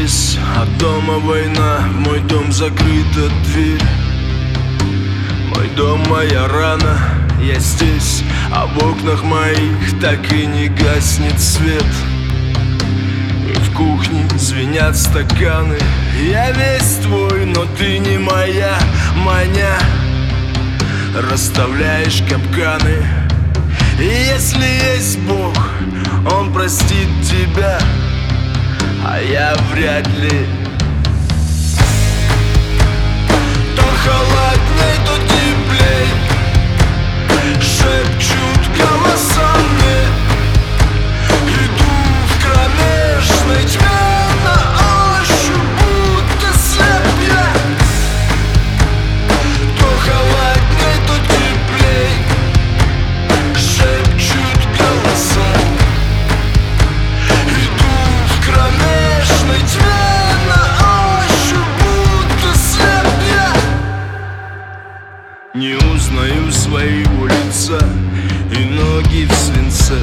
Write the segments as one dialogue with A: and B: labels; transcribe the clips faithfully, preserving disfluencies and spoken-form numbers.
A: здесь, а дома война. В мой дом закрыта дверь. Мой дом, моя рана. Я здесь, а в окнах моих так и не гаснет свет. И в кухне звенят стаканы. Я весь твой, но ты не моя, маня. Расставляешь капканы. И если есть Бог, Он простит тебя, а я вряд ли. То холодней, то теплей шепчут голоса мне. Иду в кромешной тьме на ощупь, будто слеп я. То холодней, то теплей шепчут голоса. Иду в кромешной тьме на ощупь, будто слеп я. Не узнаю своего лица и ноги в свинце.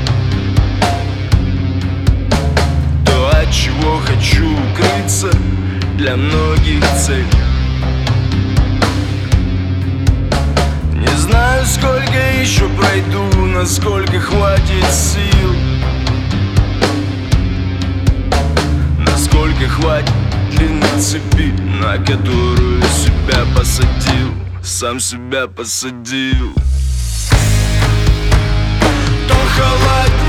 A: То, от чего хочу укрыться, для многих цель. Не знаю, сколько еще пройду, насколько хватит сил, насколько хватит длины цепи, на которую себя посадил, сам себя посадил. То холоднее,